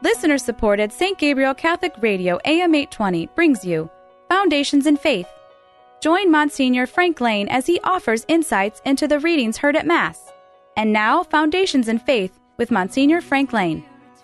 Listener-supported St. Gabriel Catholic Radio AM 820 brings you Foundations in Faith. Join Monsignor Frank Lane as he offers insights into the readings heard at Mass. And now, Foundations in Faith with Monsignor Frank Lane.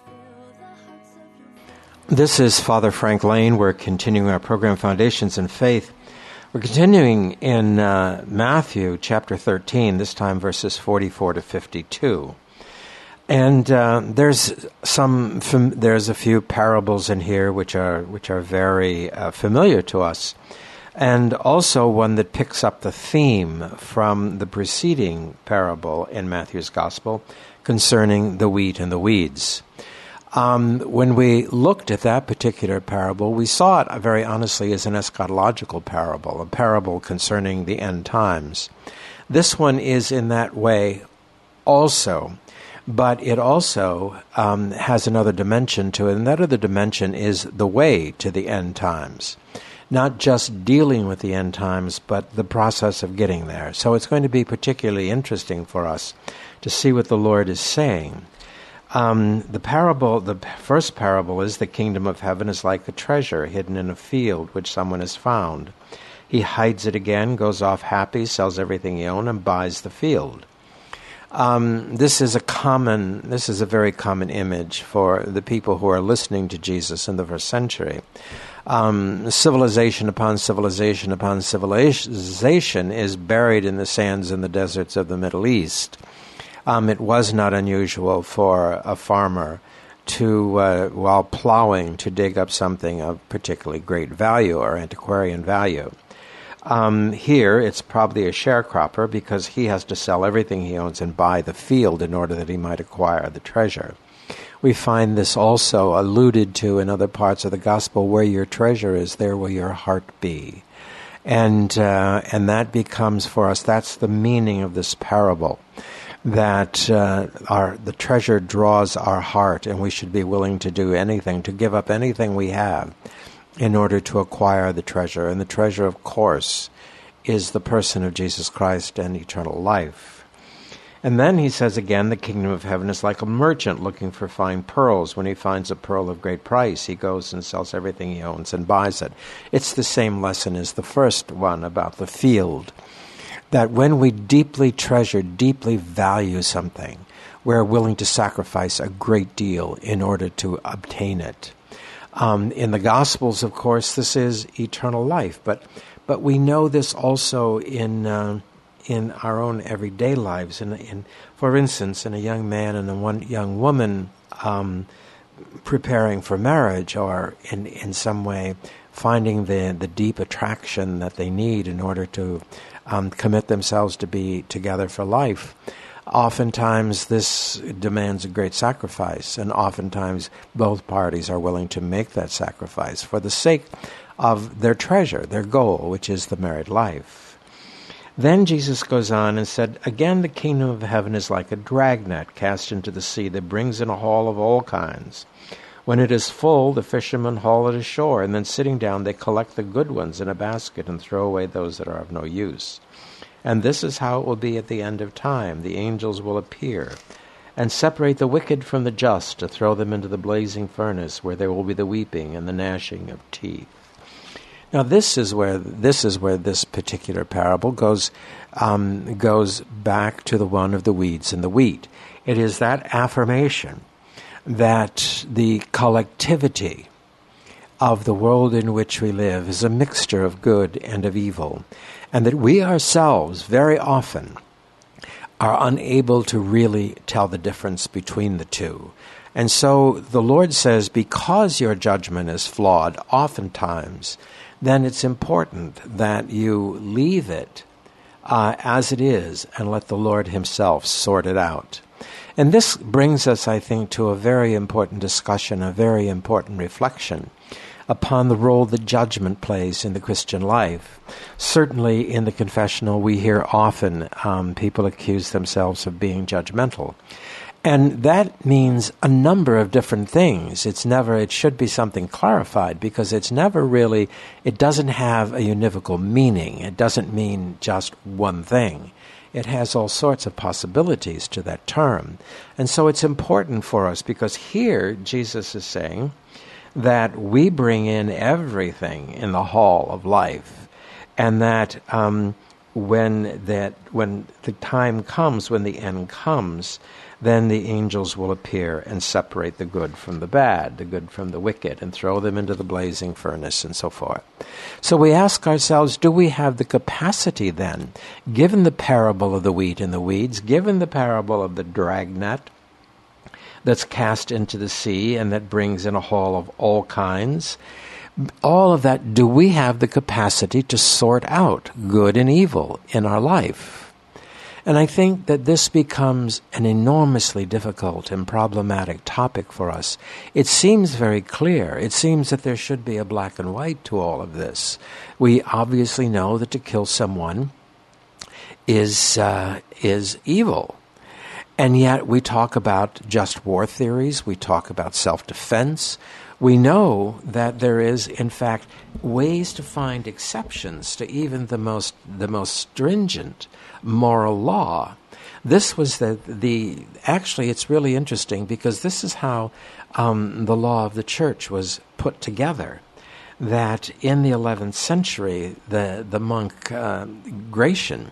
This is Father Frank Lane. We're continuing our program, Foundations in Faith. We're continuing in Matthew chapter 13, this time verses 44 to 52. And there's a few parables in here which are very familiar to us, and also one that picks up the theme from the preceding parable in Matthew's Gospel concerning the wheat and the weeds. When we looked at that particular parable, we saw it very honestly as an eschatological parable, a parable concerning the end times. This one is in that way also. But it also has another dimension to it, and that other dimension is the way to the end times. Not just dealing with the end times, but the process of getting there. So it's going to be particularly interesting for us to see what the Lord is saying. The first parable is the kingdom of heaven is like a treasure hidden in a field which someone has found. He hides it again, goes off happy, sells everything he owns, and buys the field. This is a very common image for the people who are listening to Jesus in the first century. Civilization upon civilization upon civilization is buried in the sands and the deserts of the Middle East. It was not unusual for a farmer to, while plowing, to dig up something of particularly great value or antiquarian value. Here, it's probably a sharecropper because he has to sell everything he owns and buy the field in order that he might acquire the treasure. We find this also alluded to in other parts of the Gospel. Where your treasure is, there will your heart be. And that becomes for us, that's the meaning of this parable, that the treasure draws our heart, and we should be willing to do anything, to give up anything we have in order to acquire the treasure. And the treasure, of course, is the person of Jesus Christ and eternal life. And then he says again, the kingdom of heaven is like a merchant looking for fine pearls. When he finds a pearl of great price, he goes and sells everything he owns and buys it. It's the same lesson as the first one about the field, that when we deeply treasure, deeply value something, we're willing to sacrifice a great deal in order to obtain it. In the Gospels, of course, this is eternal life, but we know this also in our own everyday lives. For instance, in a young man and one young woman preparing for marriage, or in some way finding the deep attraction that they need in order to commit themselves to be together for life. Oftentimes this demands a great sacrifice, and oftentimes both parties are willing to make that sacrifice for the sake of their treasure, their goal, which is the married life. Then Jesus goes on and said, again, the kingdom of heaven is like a dragnet cast into the sea that brings in a haul of all kinds. When it is full, the fishermen haul it ashore, and then sitting down they collect the good ones in a basket and throw away those that are of no use. And this is how it will be at the end of time. The angels will appear and separate the wicked from the just to throw them into the blazing furnace, where there will be the weeping and the gnashing of teeth. Now this is where this particular parable goes back to the one of the weeds and the wheat. It is that affirmation that the collectivity of the world in which we live is a mixture of good and of evil, and that we ourselves very often are unable to really tell the difference between the two. And so the Lord says, because your judgment is flawed oftentimes, then it's important that you leave it as it is and let the Lord himself sort it out. And this brings us, I think, to a very important discussion, a very important reflection upon the role that judgment plays in the Christian life. Certainly in the confessional, we hear often people accuse themselves of being judgmental. And that means a number of different things. It should be something clarified, because it doesn't have a univocal meaning. It doesn't mean just one thing. It has all sorts of possibilities to that term. And so it's important for us, because here Jesus is saying that we bring in everything in the hall of life, and that when the time comes, when the end comes, then the angels will appear and separate the good from the bad, the good from the wicked, and throw them into the blazing furnace and so forth. So we ask ourselves, do we have the capacity then, given the parable of the wheat and the weeds, given the parable of the dragnet that's cast into the sea and that brings in a haul of all kinds, all of that, do we have the capacity to sort out good and evil in our life? And I think that this becomes an enormously difficult and problematic topic for us. It seems very clear. It seems that there should be a black and white to all of this. We obviously know that to kill someone is evil. And yet we talk about just war theories. We talk about self-defense. We know that there is, in fact, ways to find exceptions to even the most stringent moral law. This was actually, it's really interesting, because this is how the law of the church was put together. That in the 11th century, the monk Gratian,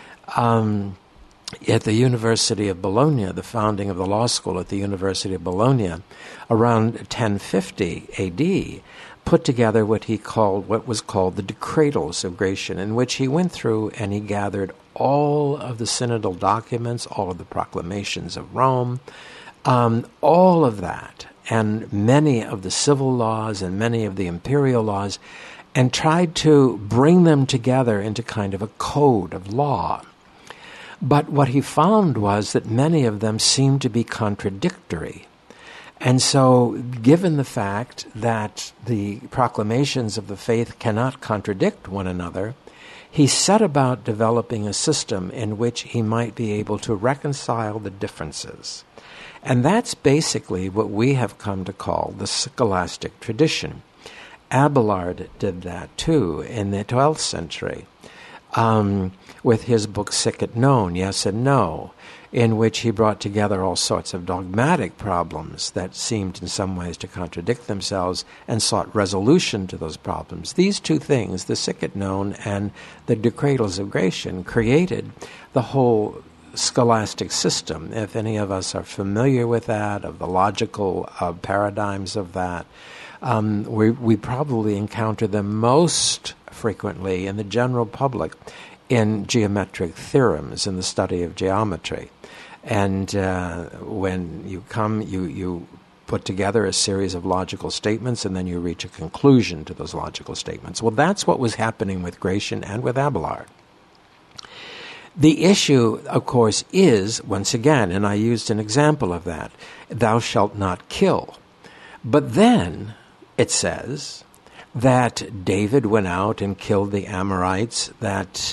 at the University of Bologna, the founding of the law school at the University of Bologna, around 1050 A.D., put together what was called the Decretals of Gratian, in which he went through and he gathered all of the synodal documents, all of the proclamations of Rome, all of that, and many of the civil laws and many of the imperial laws, and tried to bring them together into kind of a code of law. But what he found was that many of them seemed to be contradictory. And so, given the fact that the proclamations of the faith cannot contradict one another, he set about developing a system in which he might be able to reconcile the differences. And that's basically what we have come to call the scholastic tradition. Abelard did that too in the 12th century. With his book Sic et Non, Yes and No, in which he brought together all sorts of dogmatic problems that seemed in some ways to contradict themselves and sought resolution to those problems. These two things, the Sic et Non and the Decretals of Gratian, created the whole scholastic system. If any of us are familiar with that, of the logical paradigms of that, we probably encounter them most frequently in the general public in geometric theorems, in the study of geometry. And when you come, you put together a series of logical statements, and then you reach a conclusion to those logical statements. Well, that's what was happening with Gratian and with Abelard. The issue, of course, is, once again, and I used an example of that, thou shalt not kill. But then it says that David went out and killed the Amorites, that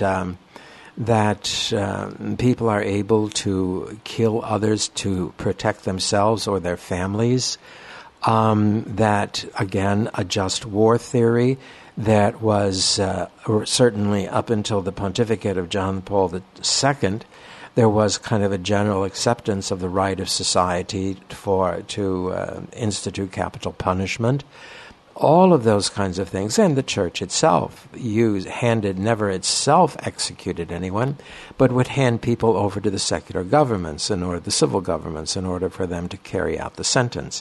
people are able to kill others to protect themselves or their families, that, again, a just war theory that was certainly up until the pontificate of John Paul II, there was kind of a general acceptance of the right of society to institute capital punishment. All of those kinds of things, and the church itself never itself executed anyone, but would hand people over to the secular governments or the civil governments in order for them to carry out the sentence.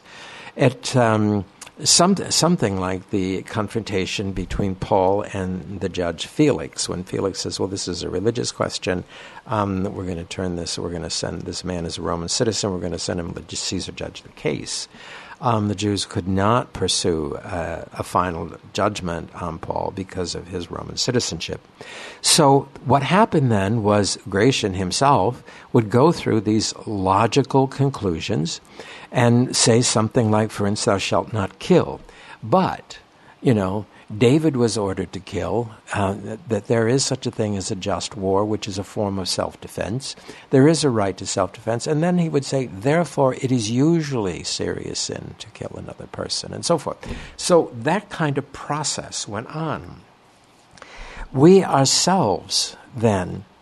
Something like the confrontation between Paul and the judge Felix, when Felix says, well, this is a religious question, we're going to turn this, we're going to send this man as a Roman citizen, we're going to send him to Caesar judge the case. The Jews could not pursue a final judgment on Paul because of his Roman citizenship. So what happened then was Gratian himself would go through these logical conclusions and say something like, for instance, thou shalt not kill. But, David was ordered to kill, that there is such a thing as a just war, which is a form of self-defense. There is a right to self-defense. And then he would say, therefore, it is usually serious sin to kill another person, and so forth. So that kind of process went on. We ourselves then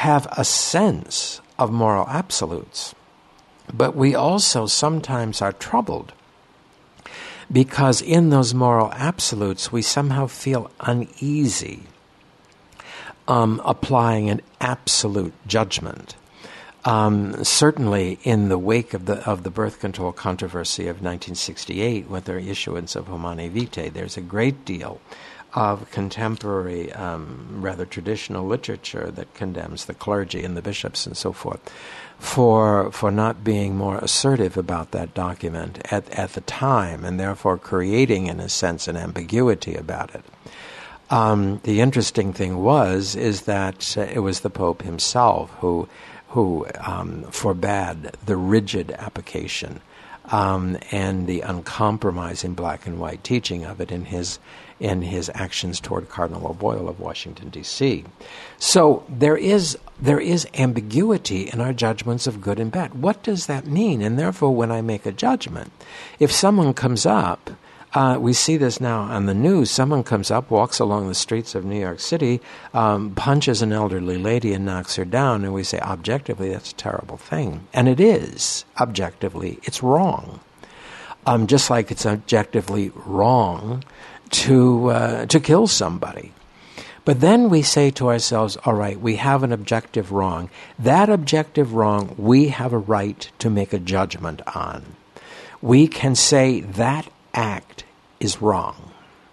have a sense of moral absolutes, but we also sometimes are troubled because in those moral absolutes we somehow feel uneasy applying an absolute judgment. Certainly in the wake of the birth control controversy of 1968 with their issuance of Humanae Vitae, there's a great deal of contemporary, rather traditional literature that condemns the clergy and the bishops and so forth for not being more assertive about that document at the time, and therefore creating, in a sense, an ambiguity about it. The interesting thing is that it was the Pope himself who forbade the rigid application and the uncompromising black and white teaching of it in his actions toward Cardinal O'Boyle of Washington, D.C. So there is ambiguity in our judgments of good and bad. What does that mean? And therefore, when I make a judgment, if someone comes up, we see this now on the news, someone comes up, walks along the streets of New York City, punches an elderly lady and knocks her down, and we say, objectively, that's a terrible thing. And it is, objectively, it's wrong. Just like it's objectively wrong to kill somebody. But then we say to ourselves, all right, we have an objective wrong. That objective wrong, we have a right to make a judgment on. We can say that act is wrong.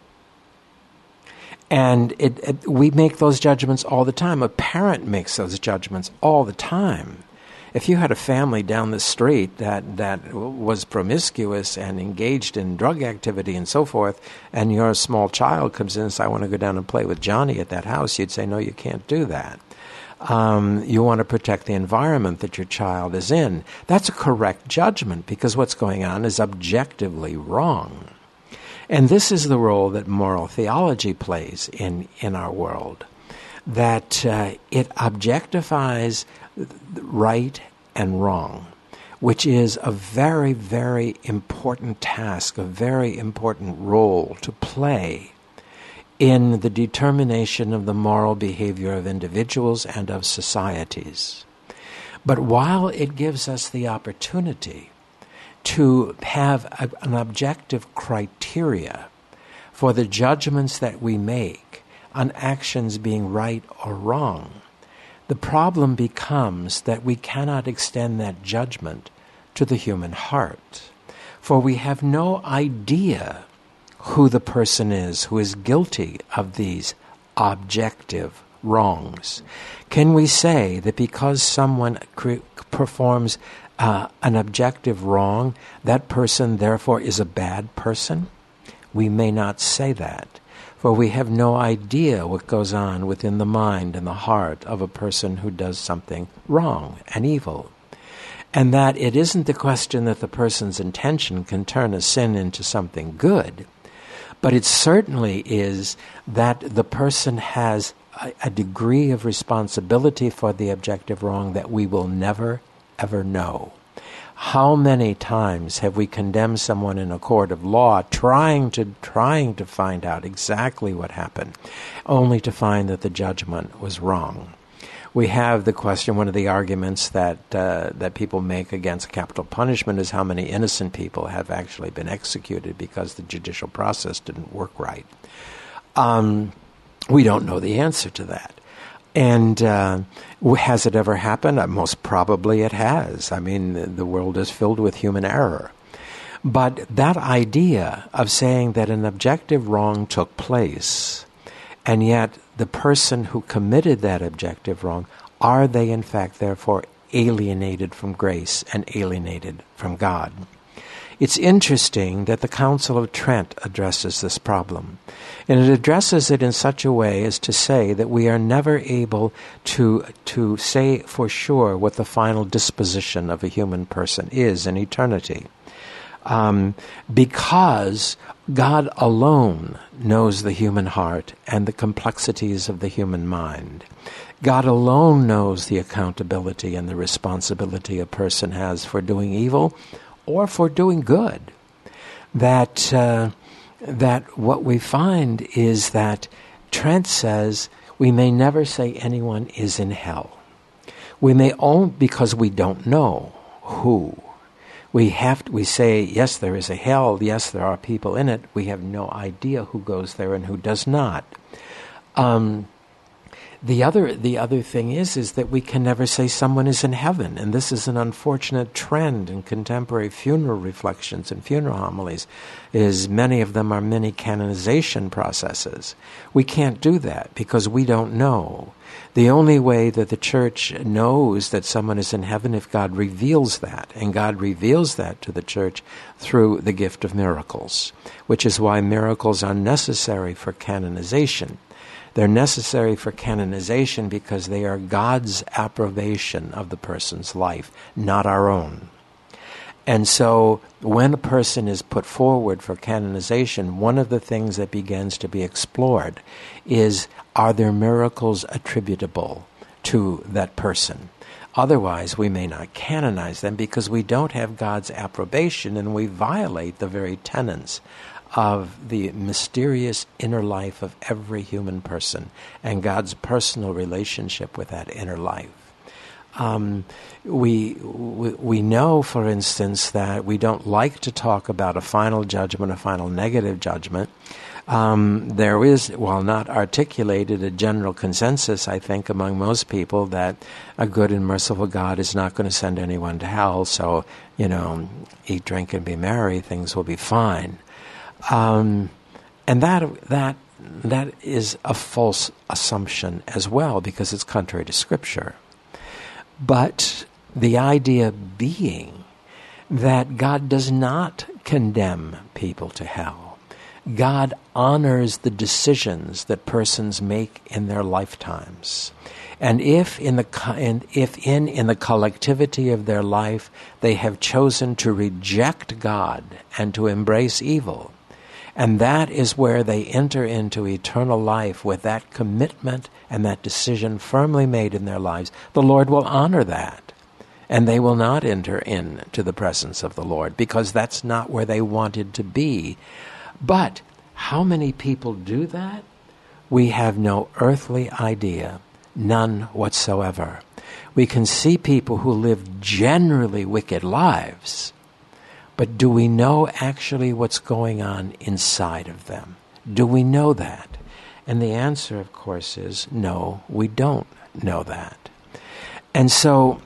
And we make those judgments all the time. A parent makes those judgments all the time. If you had a family down the street that was promiscuous and engaged in drug activity and so forth, and your small child comes in and says, I want to go down and play with Johnny at that house, you'd say, no, you can't do that. You want to protect the environment that your child is in. That's a correct judgment because what's going on is objectively wrong. And this is the role that moral theology plays in our world, that it objectifies right and wrong, which is a very, very important task, a very important role to play in the determination of the moral behavior of individuals and of societies. But while it gives us the opportunity to have an objective criteria for the judgments that we make on actions being right or wrong, the problem becomes that we cannot extend that judgment to the human heart, for we have no idea who the person is who is guilty of these objective wrongs. Can we say that because someone performs an objective wrong, that person therefore is a bad person? We may not say that, for we have no idea what goes on within the mind and the heart of a person who does something wrong and evil. And that it isn't the question that the person's intention can turn a sin into something good, but it certainly is that the person has a degree of responsibility for the objective wrong that we will never, ever know. How many times have we condemned someone in a court of law trying to find out exactly what happened, only to find that the judgment was wrong? We have the question, one of the arguments that people make against capital punishment is how many innocent people have actually been executed because the judicial process didn't work right. We don't know the answer to that. And has it ever happened? Most probably it has. I mean, the world is filled with human error. But that idea of saying that an objective wrong took place, and yet the person who committed that objective wrong, are they in fact therefore alienated from grace and alienated from God? It's interesting that the Council of Trent addresses this problem. And it addresses it in such a way as to say that we are never able to say for sure what the final disposition of a human person is in eternity. Because God alone knows the human heart and the complexities of the human mind. God alone knows the accountability and the responsibility a person has for doing evil or for doing good. That what we find is that Trent says we may never say anyone is in hell. We may only, because we don't know who. We say, yes, there is a hell, yes, there are people in it. We have no idea who goes there and who does not. The other thing is that we can never say someone is in heaven, and this is an unfortunate trend in contemporary funeral reflections and funeral homilies, is many of them are mini canonization processes. We can't do that because we don't know. The only way that the Church knows that someone is in heaven if God reveals that, and God reveals that to the Church through the gift of miracles, which is why miracles are necessary for canonization. They're necessary for canonization because they are God's approbation of the person's life, not our own. And so when a person is put forward for canonization, one of the things that begins to be explored is, are there miracles attributable to that person? Otherwise, we may not canonize them because we don't have God's approbation, and we violate the very tenets of the mysterious inner life of every human person and God's personal relationship with that inner life. We know, for instance, that we don't like to talk about a final judgment, a final negative judgment. There is, while not articulated, a general consensus, I think, among most people that a good and merciful God is not going to send anyone to hell, so, eat, drink, and be merry, things will be fine. And that is a false assumption as well, because it's contrary to Scripture. But the idea being that God does not condemn people to hell. God honors the decisions that persons make in their lifetimes. And if in the collectivity of their life they have chosen to reject God and to embrace evil, and that is where they enter into eternal life with that commitment and that decision firmly made in their lives, the Lord will honor that. And they will not enter into the presence of the Lord because that's not where they wanted to be. But how many people do that? We have no earthly idea, none whatsoever. We can see people who live generally wicked lives, but do we know actually what's going on inside of them? Do we know that? And the answer, of course, is no, we don't know that. And so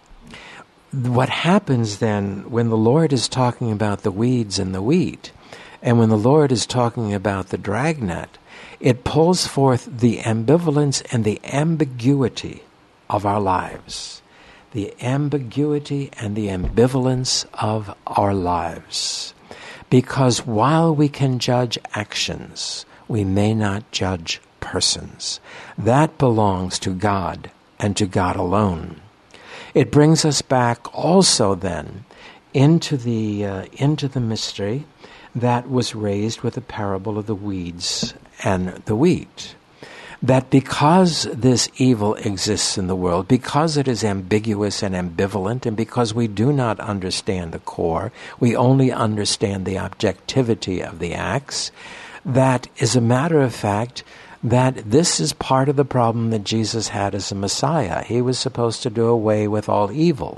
what happens then when the Lord is talking about the weeds and the wheat, and when the Lord is talking about the dragnet, it pulls forth the ambivalence and the ambiguity of our lives. The ambiguity and the ambivalence of our lives. Because while we can judge actions, we may not judge persons. That belongs to God and to God alone. It brings us back also then into the mystery that was raised with the parable of the weeds and the wheat. That because this evil exists in the world, because it is ambiguous and ambivalent, and because we do not understand the core, we only understand the objectivity of the acts, that is a matter of fact that this is part of the problem that Jesus had as a Messiah. He was supposed to do away with all evil.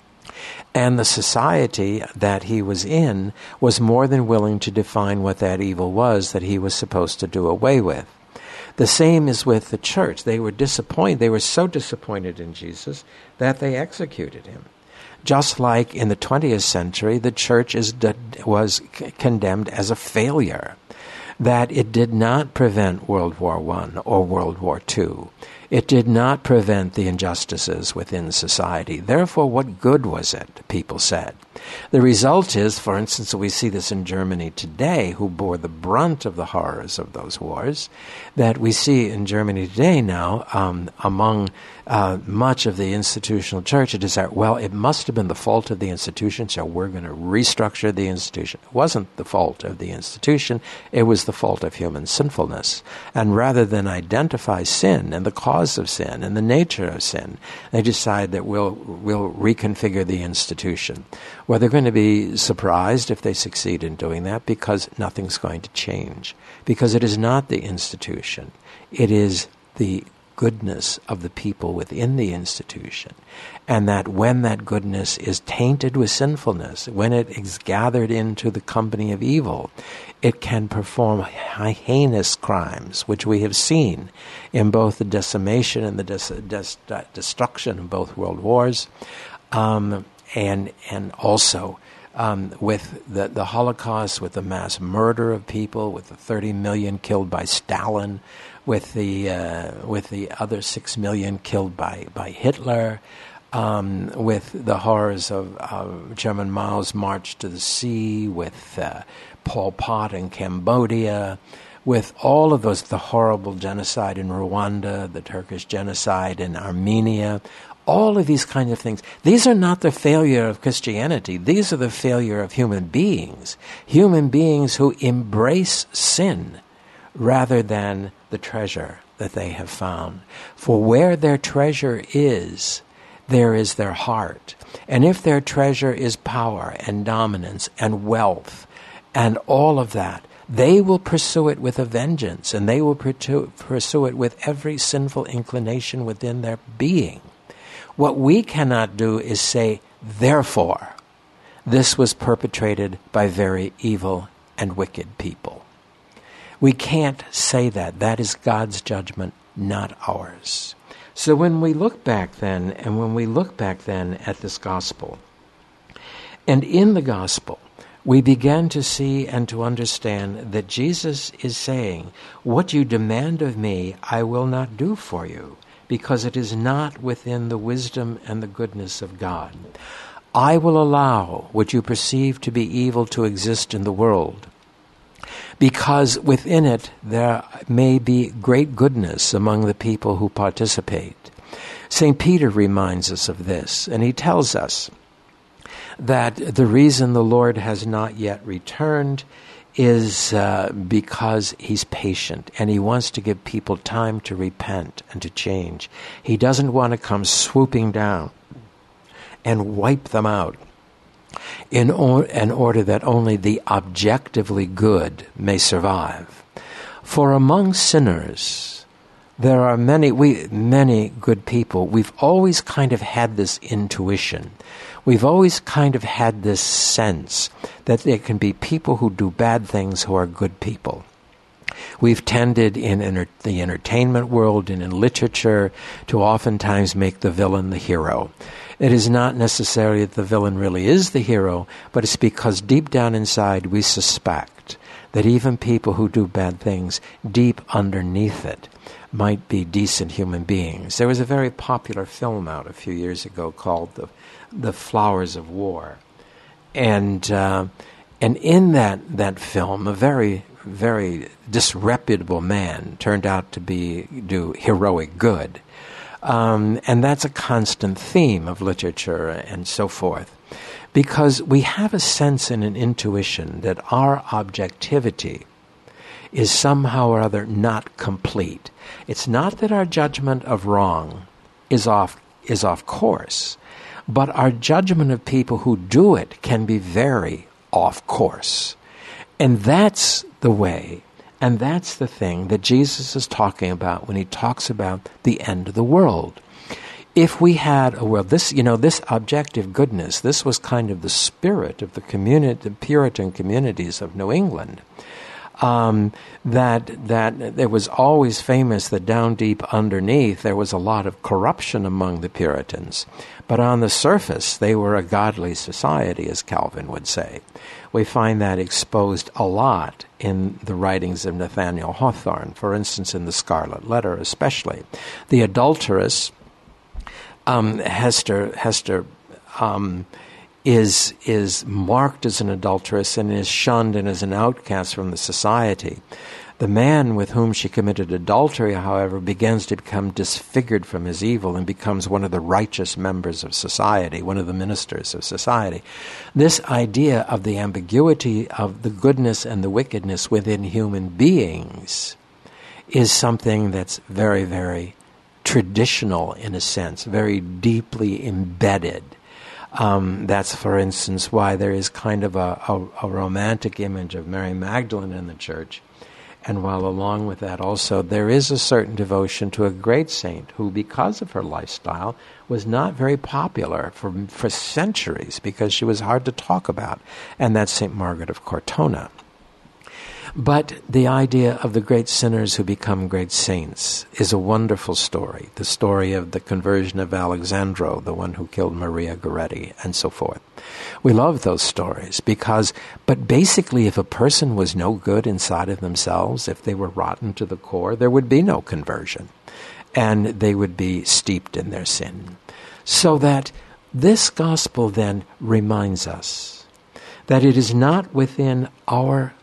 And the society that he was in was more than willing to define what that evil was that he was supposed to do away with. The same is with the church. They were disappointed. They were so disappointed in Jesus that they executed him. Just like in the 20th century, the church was condemned as a failure, that it did not prevent World War I or World War II. It did not prevent the injustices within society. Therefore, what good was it, people said. The result is, for instance, we see this in Germany today, who bore the brunt of the horrors of those wars, that we see in Germany today now, among much of the institutional church, it is that, well, it must have been the fault of the institution, so we're going to restructure the institution. It wasn't the fault of the institution, it was the fault of human sinfulness. And rather than identify sin and the cause of sin and the nature of sin, they decide that we'll reconfigure the institution. Well, they're going to be surprised if they succeed in doing that, because nothing's going to change. Because it is not the institution. It is the goodness of the people within the institution, and that when that goodness is tainted with sinfulness, when it is gathered into the company of evil, it can perform heinous crimes, which we have seen in both the decimation and the destruction of both world wars, and also with the Holocaust, with the mass murder of people, with the 30 million killed by Stalin, with the other 6 million killed by Hitler, with the horrors of Chairman Mao's March to the Sea, with Pol Pot in Cambodia, with all of those, the horrible genocide in Rwanda, the Turkish genocide in Armenia, all of these kinds of things. These are not the failure of Christianity. These are the failure of human beings who embrace sin rather than the treasure that they have found. For where their treasure is, there is their heart. And if their treasure is power and dominance and wealth and all of that, they will pursue it with a vengeance, and they will pursue it with every sinful inclination within their being. What we cannot do is say, therefore, this was perpetrated by very evil and wicked people. We can't say that. That is God's judgment, not ours. So when we look back then, at this gospel, and in the gospel, we began to see and to understand that Jesus is saying, what you demand of me, I will not do for you, because it is not within the wisdom and the goodness of God. I will allow what you perceive to be evil to exist in the world, because within it there may be great goodness among the people who participate. St. Peter reminds us of this, and he tells us that the reason the Lord has not yet returned is because he's patient, and he wants to give people time to repent and to change. He doesn't want to come swooping down and wipe them out in order that only the objectively good may survive. For among sinners, there are many good people. We've always kind of had this intuition. We've always kind of had this sense that there can be people who do bad things who are good people. We've tended in the entertainment world and in literature to oftentimes make the villain the hero. It is not necessarily that the villain really is the hero, but it's because deep down inside we suspect that even people who do bad things, deep underneath it, might be decent human beings. There was a very popular film out a few years ago called The Flowers of War. And in that film, a very, very disreputable man turned out to do heroic good. And that's a constant theme of literature and so forth. Because we have a sense and an intuition that our objectivity is somehow or other not complete. It's not that our judgment of wrong is off course, but our judgment of people who do it can be very off course. And that's the way, and that's the thing that Jesus is talking about when he talks about the end of the world. If we had a world, this objective goodness, this was kind of the spirit of the Puritan communities of New England. That it was always famous that down deep underneath there was a lot of corruption among the Puritans. But on the surface, they were a godly society, as Calvin would say. We find that exposed a lot in the writings of Nathaniel Hawthorne, for instance, in the Scarlet Letter especially. The adulteress, Hester is marked as an adulteress and is shunned and as an outcast from the society. The man with whom she committed adultery, however, begins to become disfigured from his evil and becomes one of the righteous members of society, one of the ministers of society. This idea of the ambiguity of the goodness and the wickedness within human beings is something that's very, very traditional in a sense, very deeply embedded. That's, for instance, why there is kind of a romantic image of Mary Magdalene in the church. And while along with that also, there is a certain devotion to a great saint who, because of her lifestyle, was not very popular for centuries because she was hard to talk about, and that's St. Margaret of Cortona. But the idea of the great sinners who become great saints is a wonderful story. The story of the conversion of Alexandro, the one who killed Maria Goretti, and so forth. We love those stories but basically if a person was no good inside of themselves, if they were rotten to the core, there would be no conversion. And they would be steeped in their sin. So that this gospel then reminds us that it is not within our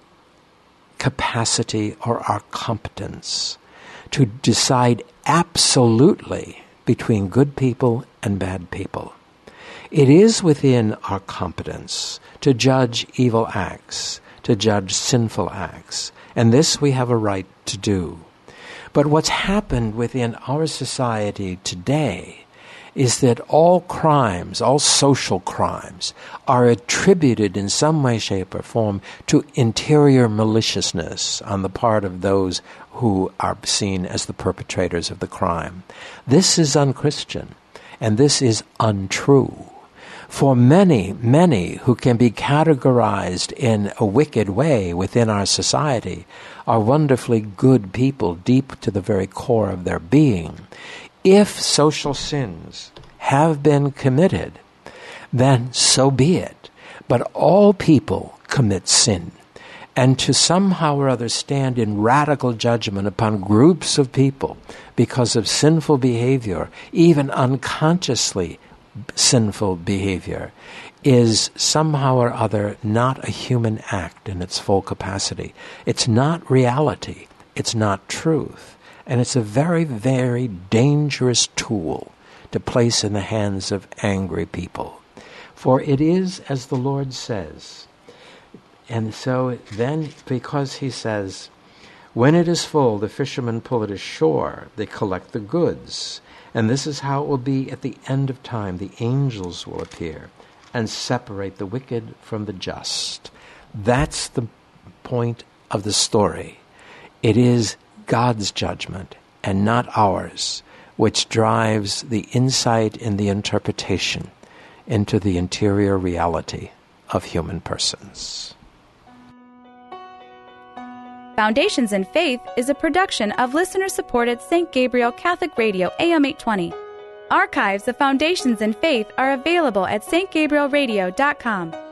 capacity or our competence to decide absolutely between good people and bad people. It is within our competence to judge evil acts, to judge sinful acts, and this we have a right to do. But what's happened within our society today is that all crimes, all social crimes, are attributed in some way, shape, or form to interior maliciousness on the part of those who are seen as the perpetrators of the crime. This is unchristian, and this is untrue. For many, many who can be categorized in a wicked way within our society are wonderfully good people deep to the very core of their being. If social sins have been committed, then so be it. But all people commit sin. And to somehow or other stand in radical judgment upon groups of people because of sinful behavior, even unconsciously sinful behavior, is somehow or other not a human act in its full capacity. It's not reality. It's not truth. And it's a very, very dangerous tool to place in the hands of angry people. For it is as the Lord says. And so then, because he says, when it is full, the fishermen pull it ashore, they collect the goods. And this is how it will be at the end of time. The angels will appear and separate the wicked from the just. That's the point of the story. It is God's judgment and not ours, which drives the insight and the interpretation into the interior reality of human persons. Foundations in Faith is a production of listener-supported St. Gabriel Catholic Radio AM 820. Archives of Foundations in Faith are available at stgabrielradio.com.